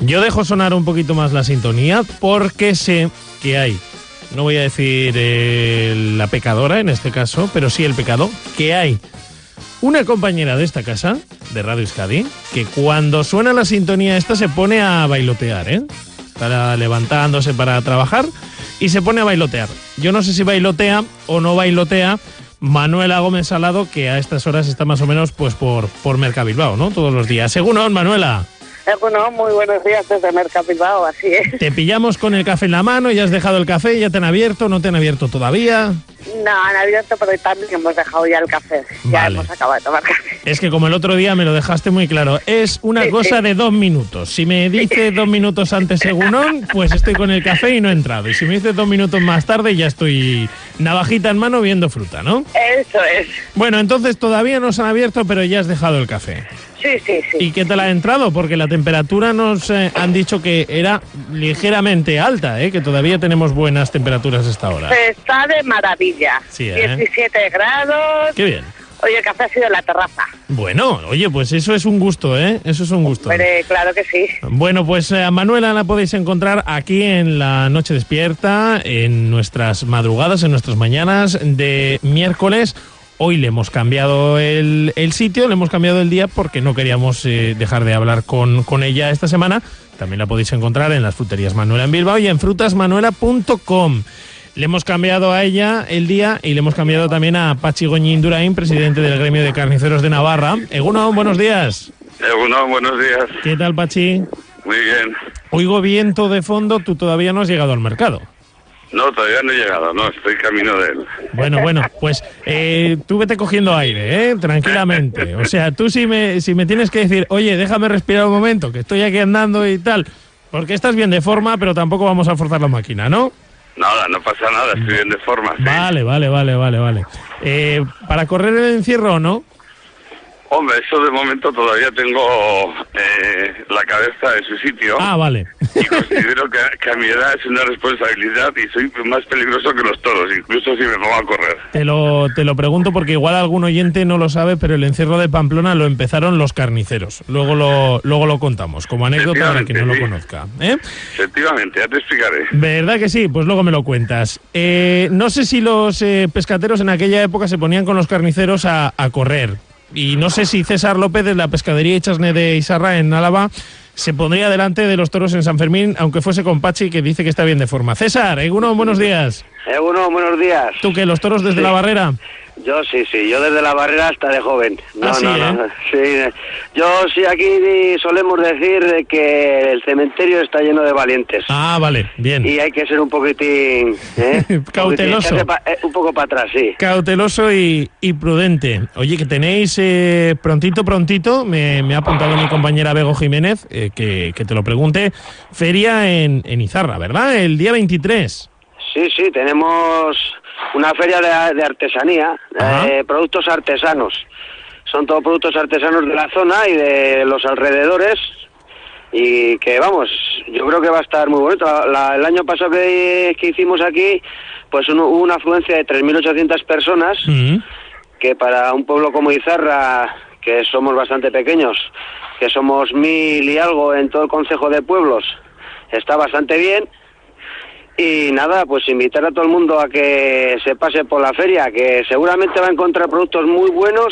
Yo dejo sonar un poquito más la sintonía porque sé que hay, no voy a decir la pecadora en este caso, pero sí el pecado, que hay una compañera de esta casa, de Radio Euskadi, que cuando suena la sintonía esta se pone a bailotear, ¿eh? Está levantándose para trabajar y se pone a bailotear. Yo no sé si bailotea o no bailotea Manuela Gómez Salado, que a estas horas está más o menos pues por Mercabilbao, ¿no? Todos los días. Según Manuela. Bueno, muy buenos días desde Mercabilbao, así es. Te pillamos con el café en la mano, ya has dejado el café, ya te han abierto, ¿no te han abierto todavía? No, han abierto, pero también hemos dejado ya el café. Ya Vale. hemos acabado de tomar café. Es que como el otro día me lo dejaste muy claro, es una cosa de 2 minutos. Si me dice 2 minutos antes según pues estoy con el café y no he entrado. Y si me dice 2 minutos más tarde, ya estoy navajita en mano viendo fruta, ¿no? Eso es. Bueno, entonces todavía no se han abierto, pero ya has dejado el café. Sí. ¿Y qué tal ha entrado? Porque la temperatura nos han dicho que era ligeramente alta, que todavía tenemos buenas temperaturas a esta hora. Está de maravilla. Sí, 17 grados. Qué bien. Oye, el café ha sido en la terraza. Bueno, oye, pues eso es un gusto, Eso es un gusto. Pero claro que sí. Bueno, pues a Manuela la podéis encontrar aquí en La Noche Despierta, en nuestras madrugadas, en nuestras mañanas de miércoles. Hoy le hemos cambiado el sitio, le hemos cambiado el día porque no queríamos dejar de hablar con ella esta semana. También la podéis encontrar en las fruterías Manuela en Bilbao y en frutasmanuela.com. Le hemos cambiado a ella el día y le hemos cambiado también a Pachi Goñi Indurain, presidente del Gremio de Carniceros de Navarra. Egunon, buenos días. Egunon, buenos días. ¿Qué tal, Pachi? Muy bien. Oigo viento de fondo, tú todavía no has llegado al mercado. No, todavía no he llegado, no, estoy camino de él. Bueno, pues tú vete cogiendo aire, tranquilamente. O sea, tú si me tienes que decir, oye, déjame respirar un momento, que estoy aquí andando y tal, porque estás bien de forma, pero tampoco vamos a forzar la máquina, ¿no? Nada, no pasa nada, estoy bien de forma. Sí. Vale. ¿Para correr el encierro o no? Hombre, eso de momento todavía tengo la cabeza en su sitio. Ah, vale. Y considero que a mi edad es una responsabilidad y soy más peligroso que los toros, incluso si me pongo a correr. Te lo pregunto porque igual algún oyente no lo sabe, pero el encierro de Pamplona lo empezaron los carniceros. Luego lo contamos, como anécdota para quien no lo conozca. Efectivamente, ya te explicaré. ¿Verdad que sí? Pues luego me lo cuentas. No sé si los pescateros en aquella época se ponían con los carniceros a correr. Y no sé si César López de la pescadería Echasne de Izarra en Álava se pondría delante de los toros en San Fermín, aunque fuese con Pachi, que dice que está bien de forma. César, Egunon, buenos días. Egunon, buenos días. ¿Tú qué, los toros desde la barrera? Yo sí, yo desde la barrera hasta de joven. No. Sí, yo sí, aquí solemos decir que el cementerio está lleno de valientes. Ah, vale, bien. Y hay que ser un poquitín... cauteloso. Un poco para atrás, sí. Cauteloso y prudente. Oye, que tenéis prontito, me ha apuntado mi compañera Bego Jiménez, que te lo pregunte, feria en Izarra, ¿verdad? El día 23. Sí, tenemos una feria de artesanía, productos artesanos. Son todos productos artesanos de la zona y de los alrededores. Y que vamos, yo creo que va a estar muy bonito. El año pasado que hicimos aquí, pues hubo una afluencia de 3.800 personas, que para un pueblo como Izarra, que somos bastante pequeños, que somos 1.000 y algo en todo el concejo de pueblos, está bastante bien. Y nada, pues invitar a todo el mundo a que se pase por la feria, que seguramente va a encontrar productos muy buenos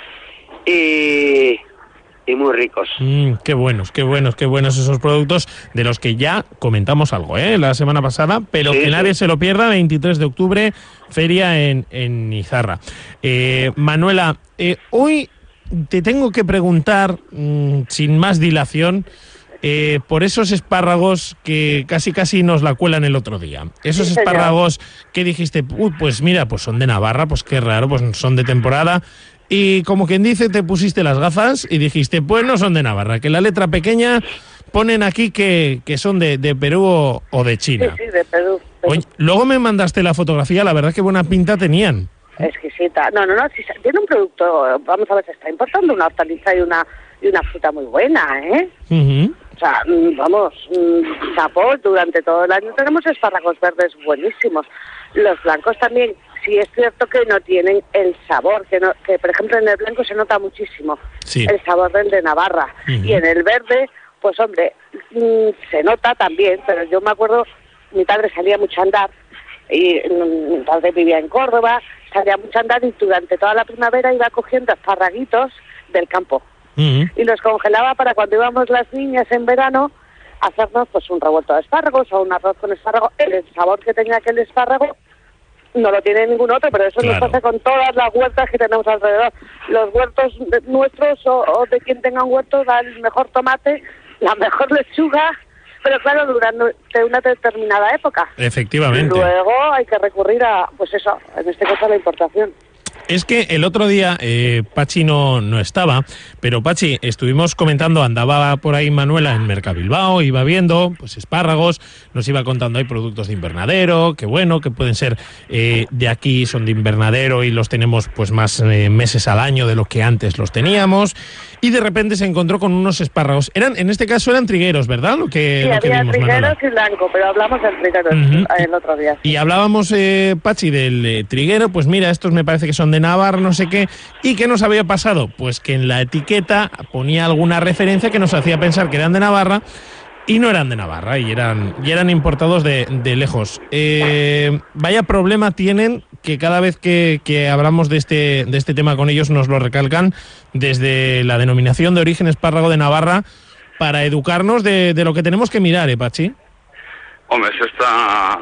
y muy ricos. Qué buenos esos productos de los que ya comentamos algo la semana pasada, pero sí, que nadie se lo pierda. 23 de octubre, feria en Izarra. Manuela, hoy te tengo que preguntar, sin más dilación, por esos espárragos que casi nos la cuelan el otro día. Esos espárragos que dijiste, pues mira, pues son de Navarra, pues qué raro, pues son de temporada. Y como quien dice, te pusiste las gafas y dijiste, pues no son de Navarra, que la letra pequeña ponen aquí que son de Perú o de China. Sí, de Perú. Oye, luego me mandaste la fotografía, la verdad que buena pinta tenían. Exquisita. No, sí, tiene un producto, vamos a ver, se está importando una hortaliza y una fruta muy buena, O sea, vamos, chapó, durante todo el año tenemos espárragos verdes buenísimos. Los blancos también, sí es cierto que no tienen el sabor, que por ejemplo en el blanco se nota muchísimo el sabor del de Navarra. Y en el verde, pues hombre, se nota también, pero yo me acuerdo, mi padre salía mucho a andar, y mi padre vivía en Córdoba, salía mucho a andar y durante toda la primavera iba cogiendo esparraguitos del campo. Y los congelaba para cuando íbamos las niñas en verano hacernos pues un revuelto de espárragos o un arroz con espárragos. El sabor que tenía aquel espárrago no lo tiene ningún otro, pero eso nos pasa con todas las huertas que tenemos alrededor. Los huertos nuestros o de quien tenga un huerto da el mejor tomate, la mejor lechuga, pero claro, durante una determinada época. Efectivamente. Y luego hay que recurrir a, pues eso, en este caso a la importación. Es que el otro día Pachi no estaba, pero Pachi, estuvimos comentando, andaba por ahí Manuela en Mercabilbao, iba viendo pues espárragos, nos iba contando hay productos de invernadero, que bueno, que pueden ser de aquí, son de invernadero y los tenemos pues más meses al año de lo que antes los teníamos, y de repente se encontró con unos espárragos. En este caso eran trigueros, ¿verdad? Sí, había vimos, trigueros Manuela. y blanco, pero hablamos del triguero el otro día. Y hablábamos, Pachi, del triguero, pues mira, estos me parece que son de Navarra, no sé qué. ¿Y qué nos había pasado? Pues que en la etiqueta ponía alguna referencia que nos hacía pensar que eran de Navarra y no eran de Navarra, y eran importados de lejos. Vaya problema tienen, que cada vez que hablamos de este tema con ellos nos lo recalcan, desde la denominación de origen espárrago de Navarra, para educarnos de lo que tenemos que mirar, Pachi. Hombre, eso está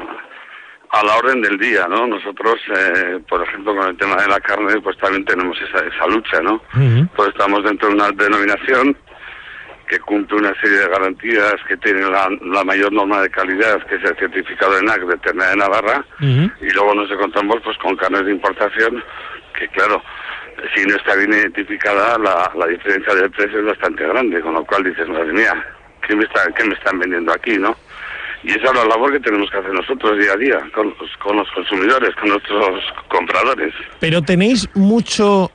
a la orden del día, ¿no? Nosotros, por ejemplo, con el tema de la carne, pues también tenemos esa lucha, ¿no? Pues estamos dentro de una denominación que cumple una serie de garantías, que tiene la mayor norma de calidad, que es el certificado de ENAC de ternera de Navarra, y luego nos encontramos pues con carnes de importación, que claro, si no está bien identificada, la diferencia del precio es bastante grande, con lo cual dices, madre mía, ¿qué me están vendiendo aquí, no? Y esa es la labor que tenemos que hacer nosotros día a día, con los consumidores, con nuestros compradores. Pero tenéis mucho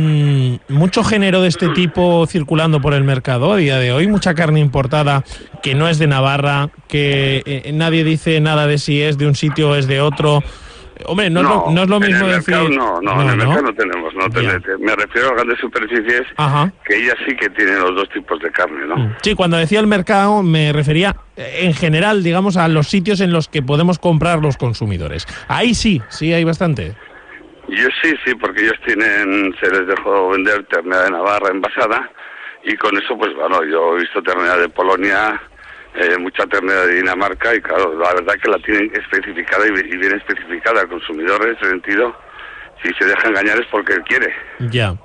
género de este tipo circulando por el mercado a día de hoy, mucha carne importada que no es de Navarra, que nadie dice nada de si es de un sitio o es de otro. Hombre, no es lo mismo decir... No, en el mercado no tenemos. Me refiero a grandes superficies, que ellas sí que tienen los dos tipos de carne, ¿no? Sí, cuando decía el mercado me refería en general, digamos, a los sitios en los que podemos comprar los consumidores. Ahí sí hay bastante. Yo sí, porque ellos se les dejó vender ternera de Navarra envasada, y con eso, pues bueno, yo he visto ternera de Polonia, mucha ternera de Dinamarca, y claro, la verdad que la tienen especificada y bien especificada al consumidor, en ese sentido. Si se deja engañar es porque él quiere. Ya.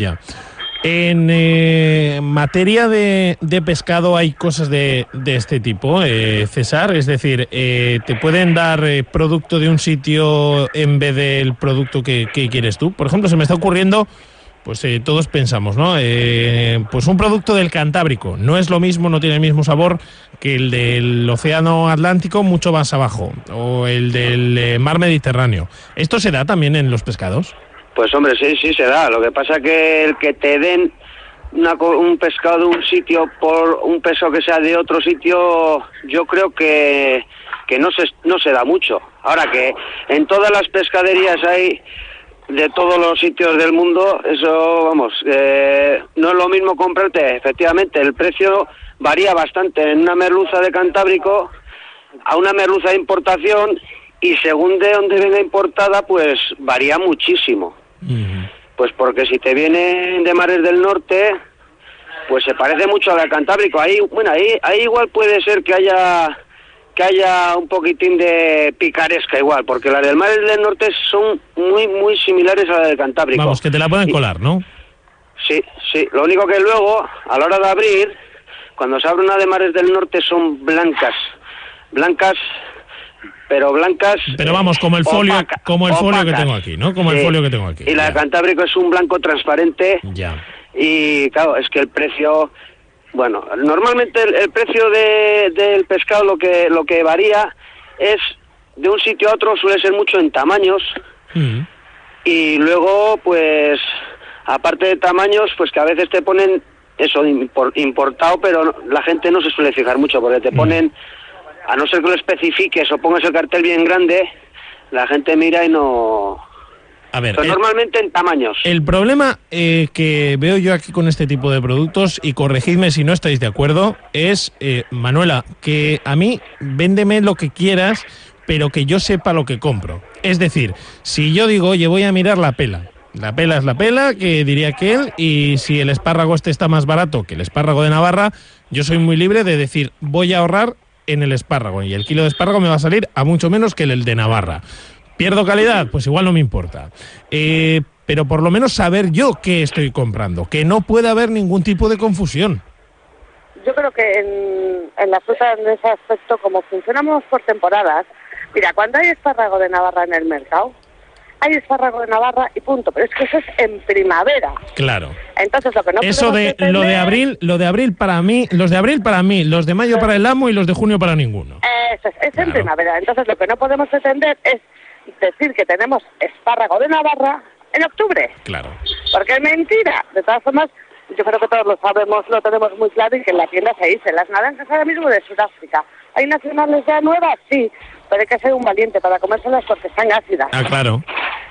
En materia de pescado hay cosas de este tipo, César, es decir, ¿te pueden dar producto de un sitio en vez del producto que quieres tú? Por ejemplo, se me está ocurriendo, pues todos pensamos, ¿no? Pues un producto del Cantábrico no es lo mismo, no tiene el mismo sabor que el del Océano Atlántico, mucho más abajo, o el del Mar Mediterráneo. ¿Esto se da también en los pescados? Pues hombre, sí se da. Lo que pasa que el que te den un pescado de un sitio por un peso que sea de otro sitio, yo creo que no se da mucho. Ahora que en todas las pescaderías hay de todos los sitios del mundo, eso, vamos, no es lo mismo comprarte. Efectivamente, el precio varía bastante en una merluza de Cantábrico a una merluza de importación, y según de dónde venga importada, pues varía muchísimo. Pues porque si te vienen de mares del norte, pues se parece mucho a la Cantábrico. Ahí igual puede ser que haya un poquitín de picaresca igual, porque las del mares del norte son muy similares a la del Cantábrico. Vamos, que te la pueden colar, ¿no? Sí. Lo único que luego, a la hora de abrir, cuando se abre una de mares del norte, son blancas, pero vamos, como el folio, opacas, que tengo aquí, ¿no? Como el folio que tengo aquí. Y la de Cantábrico es un blanco transparente. Ya. Y claro, es que el precio, bueno, normalmente el precio del pescado lo que varía es de un sitio a otro, suele ser mucho en tamaños. Y luego, pues, aparte de tamaños, pues que a veces te ponen eso importado, pero la gente no se suele fijar mucho, porque te ponen, a no ser que lo especifiques o pongas el cartel bien grande, la gente mira y no A ver, Pero normalmente en tamaños. El problema que veo yo aquí con este tipo de productos, y corregidme si no estáis de acuerdo, es, Manuela, que a mí véndeme lo que quieras, pero que yo sepa lo que compro. Es decir, si yo digo, oye, voy a mirar la pela es la pela, que diría aquel, y si el espárrago este está más barato que el espárrago de Navarra, yo soy muy libre de decir, voy a ahorrar en el espárrago, y el kilo de espárrago me va a salir a mucho menos que el de Navarra. ¿Pierdo calidad? Pues igual no me importa. Pero por lo menos saber yo qué estoy comprando, que no pueda haber ningún tipo de confusión. Yo creo que en la fruta, en ese aspecto, como funcionamos por temporadas, mira, cuando hay espárrago de Navarra en el mercado, hay espárrago de Navarra y punto, pero es que eso es en primavera. Claro. Entonces lo que no eso de pretender... lo de abril para mí, los de mayo para el amo y los de junio para ninguno. Eso es claro. En primavera. Entonces lo que no podemos pretender es decir que tenemos espárrago de Navarra en octubre. Claro. Porque es mentira. De todas formas, yo creo que todos lo sabemos, lo tenemos muy claro, y que en la tienda se dice, las naranjas ahora mismo de Sudáfrica. ¿Hay nacionales ya nuevas? Sí, pero hay que ser un valiente para comérselas porque están ácidas. Ah, claro.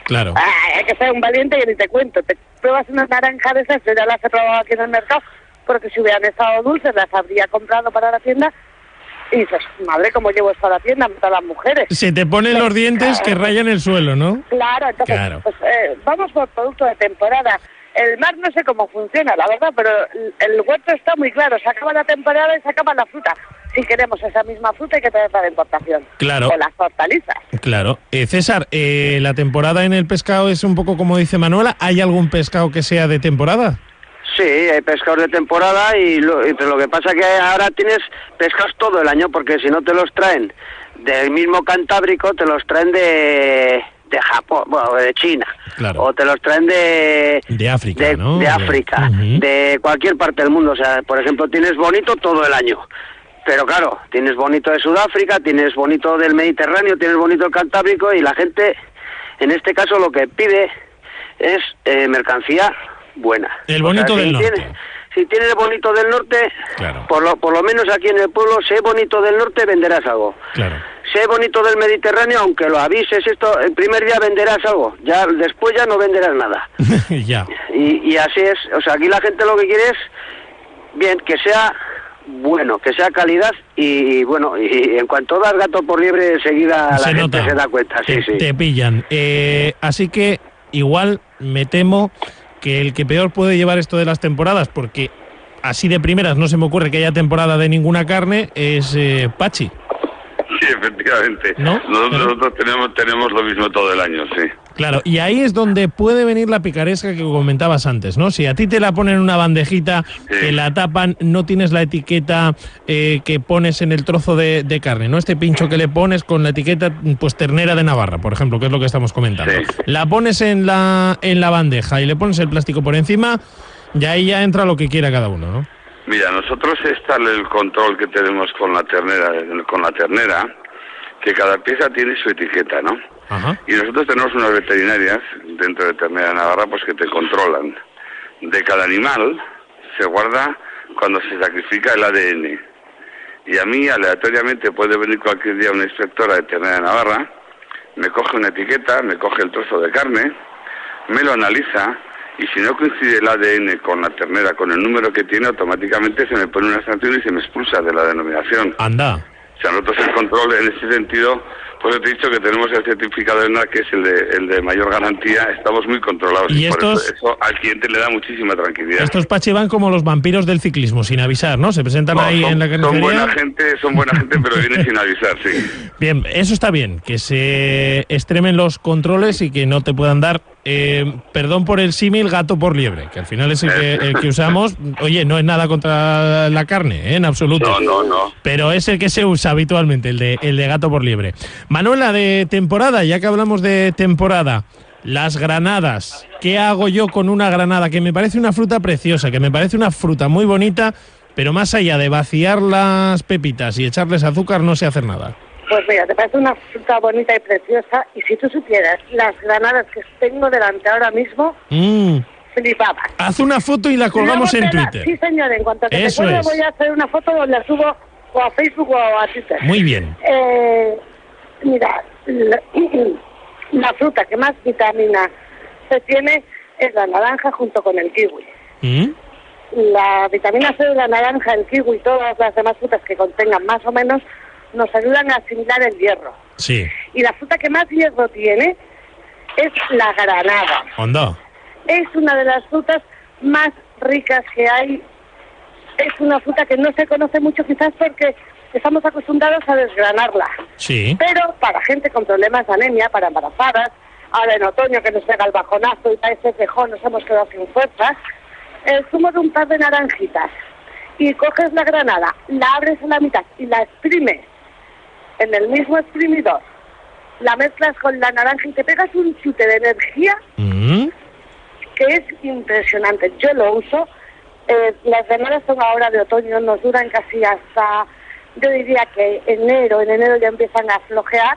Hay que ser un valiente, y ni te cuento. Te pruebas una naranja de esas, yo ya las he probado aquí en el mercado, porque si hubieran estado dulces las habría comprado para la tienda. Y dices, madre, ¿cómo llevo esto a la tienda? A las mujeres. Se te ponen los dientes que rayan el suelo, ¿no? Claro, entonces, pues, vamos por producto de temporada. El mar no sé cómo funciona, la verdad, pero el huerto está muy claro. Se acaba la temporada y se acaba la fruta. Si queremos esa misma fruta hay que traerla de importación. Claro. O las hortalizas. Claro. César, la temporada en el pescado es un poco como dice Manuela. ¿Hay algún pescado que sea de temporada? Sí, hay pescados de temporada, pero lo que pasa es que ahora tienes pescados todo el año, porque si no te los traen del mismo Cantábrico, te los traen de Japón, bueno, de China, claro. O te los traen de África, ¿no? De África, de cualquier parte del mundo. O sea, por ejemplo, tienes bonito todo el año, pero claro, tienes bonito de Sudáfrica, tienes bonito del Mediterráneo, tienes bonito del Cantábrico, y la gente, en este caso, lo que pide es mercancía buena. El bonito del norte. Si tienes el bonito del norte, claro. por lo menos aquí en el pueblo, si es bonito del norte, venderás algo. Claro. Si es bonito del Mediterráneo, aunque lo avises esto, el primer día venderás algo, ya después ya no venderás nada. Ya. Y así es, o sea, aquí la gente lo que quiere es, bien, que sea bueno, que sea calidad, y bueno, y en cuanto das gato por liebre, enseguida la gente se da cuenta. Te pillan. Así que igual me temo que el que peor puede llevar esto de las temporadas, porque así de primeras no se me ocurre que haya temporada de ninguna carne, es Pachi. Sí, efectivamente. ¿No? Nosotros tenemos lo mismo todo el año, sí. Claro, y ahí es donde puede venir la picaresca que comentabas antes, ¿no? Si a ti te la ponen en una bandejita, te la tapan, no tienes la etiqueta que pones en el trozo de carne, ¿no? Este pincho que le pones con la etiqueta, pues ternera de Navarra, por ejemplo, que es lo que estamos comentando. Sí. La pones en la bandeja y le pones el plástico por encima, y ahí ya entra lo que quiera cada uno, ¿no? Mira, nosotros está el control que tenemos con la ternera, que cada pieza tiene su etiqueta, ¿no? Ajá. Y nosotros tenemos unas veterinarias dentro de Ternera Navarra, pues que te controlan. De cada animal se guarda cuando se sacrifica el ADN. Y a mí, aleatoriamente, puede venir cualquier día una inspectora de Ternera Navarra, me coge una etiqueta, me coge el trozo de carne, me lo analiza, y si no coincide el ADN con la ternera, con el número que tiene, automáticamente se me pone una sanción y se me expulsa de la denominación. Anda. O sea, nosotros el control en ese sentido, pues te he dicho que tenemos el certificado de ENAR, que es el de mayor garantía, estamos muy controlados. Y por eso al cliente le da muchísima tranquilidad. Estos Pachi van como los vampiros del ciclismo, sin avisar, ¿no? Se presentan ahí en la carnicería. Son buena gente, pero vienen sin avisar, sí. Bien, eso está bien, que se extremen los controles y que no te puedan dar, perdón por el símil, gato por liebre, que al final es el que usamos. Oye, no es nada contra la carne, en absoluto. No. Pero es el que se usa habitualmente, el de gato por liebre. Manuela, de temporada, ya que hablamos de temporada, las granadas. ¿Qué hago yo con una granada? Que me parece una fruta preciosa, que me parece una fruta muy bonita, pero más allá de vaciar las pepitas y echarles azúcar, no sé hacer nada. Pues mira, te parece una fruta bonita y preciosa, y si tú supieras las granadas que tengo delante ahora mismo, flipabas. Haz una foto y la colgamos en Twitter. Sí, señor, en cuanto que Eso te pueda, es. voy a hacer una foto o la subo o a Facebook o a Twitter. Muy bien. Mira, la fruta que más vitamina C tiene es la naranja junto con el kiwi. La vitamina C de la naranja, el kiwi y todas las demás frutas que contengan más o menos nos ayudan a asimilar el hierro. Sí. Y la fruta que más hierro tiene es la granada. ¿Onda? Es una de las frutas más ricas que hay. Es una fruta que no se conoce mucho quizás porque estamos acostumbrados a desgranarla. Sí. Pero para gente con problemas de anemia, para embarazadas, ahora en otoño que nos pega el bajonazo y parece quejón, nos hemos quedado sin fuerzas, el zumo de un par de naranjitas y coges la granada, la abres a la mitad y la exprimes en el mismo exprimidor, la mezclas con la naranja y te pegas un chute de energía que es impresionante. Yo lo uso. Las granadas son ahora de otoño, nos duran casi hasta, yo diría que enero. En enero ya empiezan a flojear.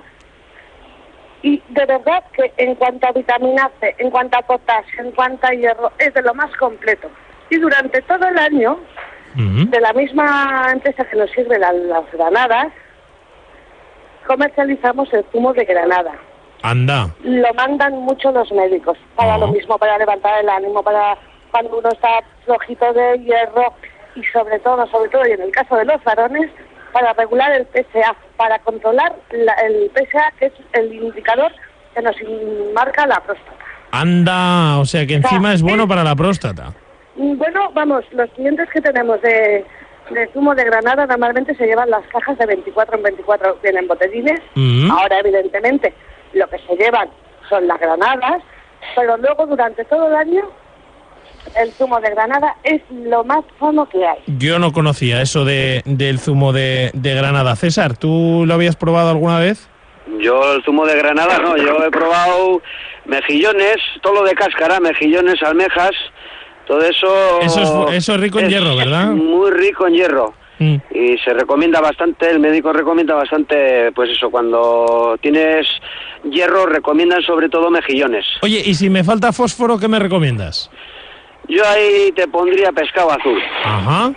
Y de verdad que en cuanto a vitamina C, en cuanto a potasio, en cuanto a hierro, es de lo más completo. Y durante todo el año, de la misma empresa que nos sirve las granadas, comercializamos el zumo de granada. Anda. Lo mandan mucho los médicos, para lo mismo, para levantar el ánimo, para cuando uno está flojito de hierro y sobre todo, y en el caso de los varones, para regular el PSA, para controlar el PSA, que es el indicador que nos marca la próstata. Anda, o sea que encima es bueno para la próstata. Bueno, vamos, los clientes que tenemos de zumo de granada normalmente se llevan las cajas de 24 en 24, vienen botellines. Ahora, evidentemente, lo que se llevan son las granadas, pero luego durante todo el año el zumo de granada es lo más sano que hay. Yo no conocía eso del zumo de granada. César, ¿tú lo habías probado alguna vez? Yo el zumo de granada no, yo he probado mejillones, todo lo de cáscara, mejillones, almejas, todo eso... Eso es rico en hierro, ¿verdad? Muy rico en hierro. Y se recomienda bastante, el médico recomienda bastante, pues eso, cuando tienes hierro recomiendan sobre todo mejillones. Oye, y si me falta fósforo, ¿qué me recomiendas? Yo ahí te pondría pescado azul. Ajá.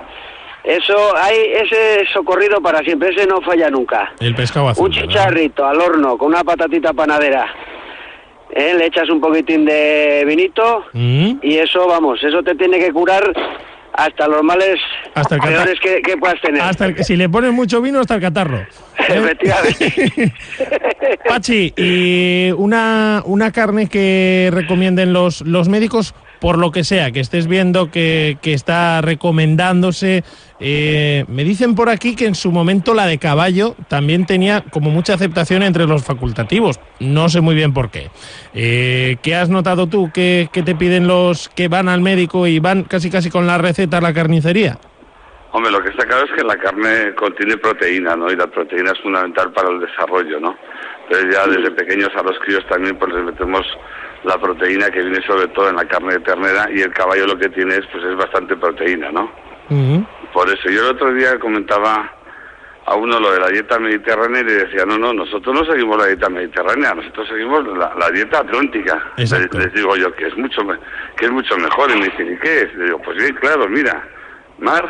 Ese socorrido para siempre, ese no falla nunca. El pescado azul, un chicharrito, ¿verdad? Al horno, con una patatita panadera. Le echas un poquitín de vinito y eso, vamos, eso te tiene que curar hasta los males peores que puedas tener. Si le pones mucho vino, hasta el catarro. Efectivamente. Pachi, y una carne que recomienden los médicos, por lo que sea, que estés viendo que está recomendándose. Me dicen por aquí que en su momento la de caballo también tenía como mucha aceptación entre los facultativos. No sé muy bien por qué. ¿Qué has notado tú? ¿Qué te piden los que van al médico y van casi con la receta a la carnicería? Hombre, lo que está claro es que la carne contiene proteína, ¿no? Y la proteína es fundamental para el desarrollo, ¿no? Entonces ya desde pequeños a los críos también pues les metemos la proteína que viene sobre todo en la carne de ternera, y el caballo lo que tiene es bastante proteína, ¿no? Por eso yo el otro día comentaba a uno lo de la dieta mediterránea y le decía, no, nosotros no seguimos la dieta mediterránea, nosotros seguimos la dieta atlántica. Les digo yo que es mucho mejor, y me dicen, ¿y qué es? Le digo, pues bien, claro, mira, mar,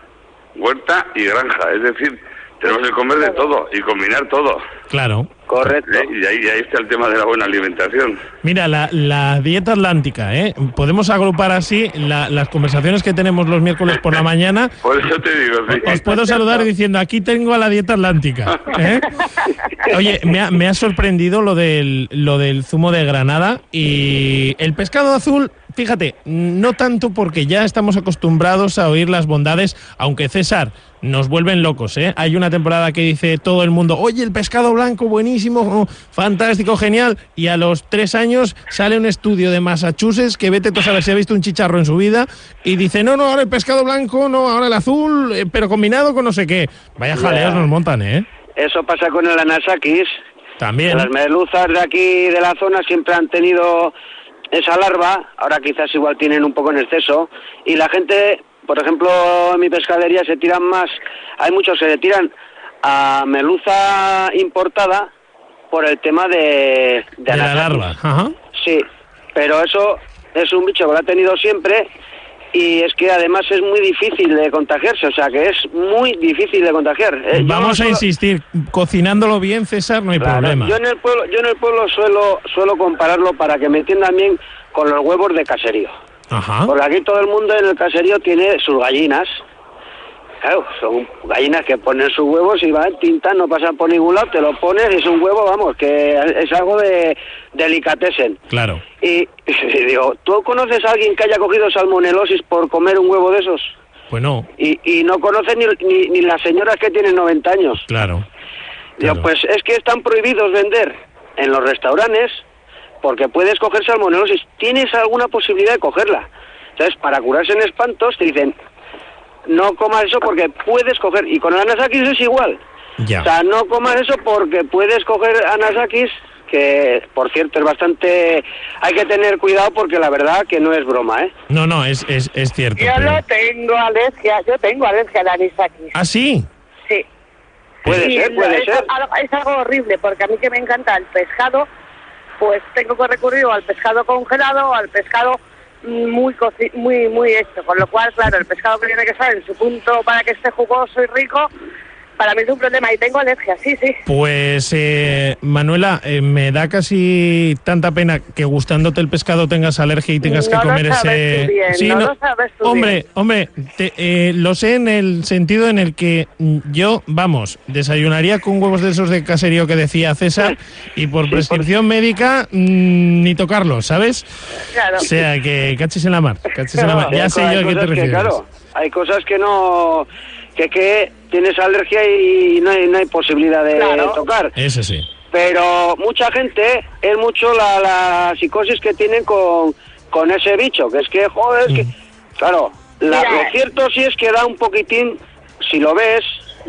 huerta y granja, es decir, tenemos que comer de todo y combinar todo. Claro. Correcto. Y ahí está el tema de la buena alimentación. Mira, la dieta atlántica, podemos agrupar así las conversaciones que tenemos los miércoles por la mañana. Por eso te digo, sí. Os puedo saludar diciendo, aquí tengo a la dieta atlántica. Oye, me ha sorprendido lo del zumo de granada y el pescado azul. Fíjate, no tanto porque ya estamos acostumbrados a oír las bondades, aunque César, nos vuelven locos, Hay una temporada que dice todo el mundo, oye, el pescado blanco buenísimo, fantástico, genial, y a los 3 años sale un estudio de Massachusetts que vete tú a saber si ha visto un chicharro en su vida y dice, no, ahora el pescado blanco, no, ahora el azul, pero combinado con no sé qué. Vaya jaleos nos montan, Eso pasa con el anisakis. También. Las merluzas de aquí de la zona siempre han tenido esa larva, ahora quizás igual tienen un poco en exceso, y la gente, por ejemplo, en mi pescadería se tiran más, hay muchos que se tiran a merluza importada por el tema de la larva. Ajá. Sí, pero eso es un bicho que lo ha tenido siempre, y es que además es muy difícil de contagiarse, o sea que es muy difícil de contagiar. Vamos a insistir, cocinándolo bien, César, no hay problema. Yo en el pueblo suelo compararlo, para que me entiendan bien, con los huevos de caserío. Ajá. Porque aquí todo el mundo en el caserío tiene sus gallinas. Claro, son gallinas que ponen sus huevos y van tinta, no pasan por ningún lado, te lo pones y es un huevo, vamos, que es algo de delicatessen. Claro. Y digo, ¿tú conoces a alguien que haya cogido salmonelosis por comer un huevo de esos? Pues no. Y no conoces ni las señoras que tienen 90 años. Claro. Digo, pues es que están prohibidos vender en los restaurantes porque puedes coger salmonelosis. ¿Tienes alguna posibilidad de cogerla? Entonces, para curarse en espantos, te dicen, no comas eso porque puedes coger. Y con el anisakis es igual. Ya. O sea, no comas eso porque puedes coger anisakis, que por cierto es bastante... Hay que tener cuidado porque la verdad que no es broma, ¿eh? No, es cierto. Yo no tengo alergia, al anisakis. ¿Ah, sí? Sí. Puede ser. Es algo horrible, porque a mí que me encanta el pescado, pues tengo que recurrir al pescado congelado o al pescado muy esto, con lo cual, claro, el pescado que tiene que estar en su punto para que esté jugoso y rico, para mí es un problema y tengo alergia, sí. Pues, Manuela, me da casi tanta pena que gustándote el pescado tengas alergia y tengas que comer ese... Lo sabes tú bien. Hombre, lo sé en el sentido en el que yo, vamos, desayunaría con huevos de esos de caserío que decía César y por prescripción médica ni tocarlos, ¿sabes? Claro. O sea, que cachis en la mar. Ya sé yo a qué te refieres. Claro, hay cosas que no... que tienes alergia y no hay posibilidad de tocar. Eso sí. Pero mucha gente, es mucho la psicosis que tienen con ese bicho, que es que, joder, que... Claro, lo cierto sí es que da un poquitín, si lo ves,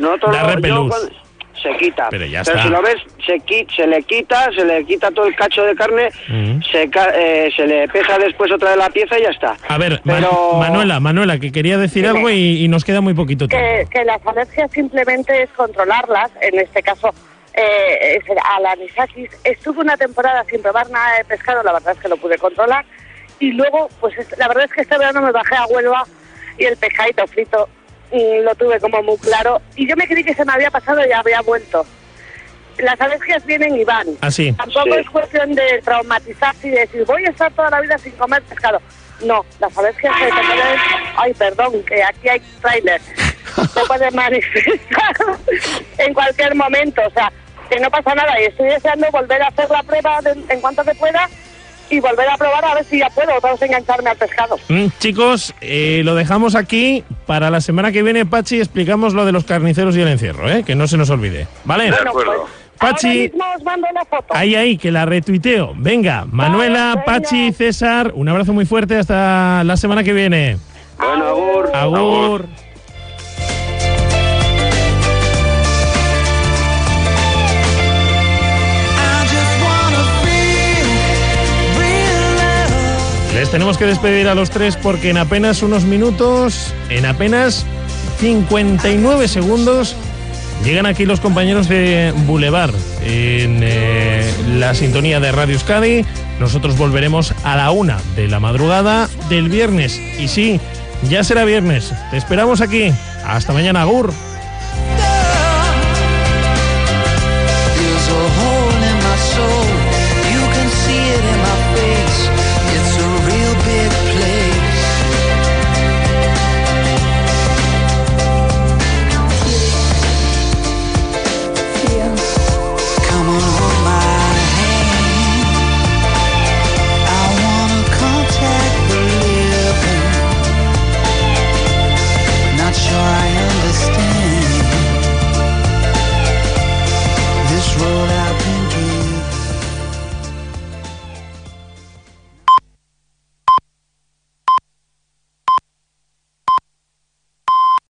se quita. Pero ya está. Pero si lo ves, se le quita todo el cacho de carne, se le pesa después otra de la pieza y ya está. A ver, pero... Manuela, que quería decir algo y nos queda muy poquito tiempo. Que las alergias simplemente es controlarlas, en este caso al anisakis. Estuve una temporada sin probar nada de pescado, la verdad es que lo pude controlar, y luego, pues la verdad es que este verano me bajé a Huelva y el pescadito frito lo tuve como muy claro y yo me creí que se me había pasado y había vuelto. Las alergias vienen y van. Así. Tampoco es cuestión de traumatizarse y decir voy a estar toda la vida sin comer pescado. No, las alergias se te pueden... Ay, perdón, que aquí hay tráiler. Se pueden manifestar en cualquier momento, o sea, que no pasa nada y estoy deseando volver a hacer la prueba en cuanto se pueda y volver a probar a ver si ya puedo otra vez engancharme al pescado. Chicos, lo dejamos aquí. Para la semana que viene, Pachi, explicamos lo de los carniceros y el encierro, que no se nos olvide, ¿vale? De acuerdo. Pues, Pachi, ahora mismo os mando la foto. Ahí, que la retuiteo. Venga, Manuela, Pachi, César, un abrazo muy fuerte hasta la semana que viene. Bueno, Agur. Les tenemos que despedir a los tres porque en apenas unos minutos, en apenas 59 segundos, llegan aquí los compañeros de Boulevard en la sintonía de Radio Euskadi. Nosotros volveremos a la 1 de la madrugada del viernes. Y sí, ya será viernes. Te esperamos aquí. Hasta mañana, agur.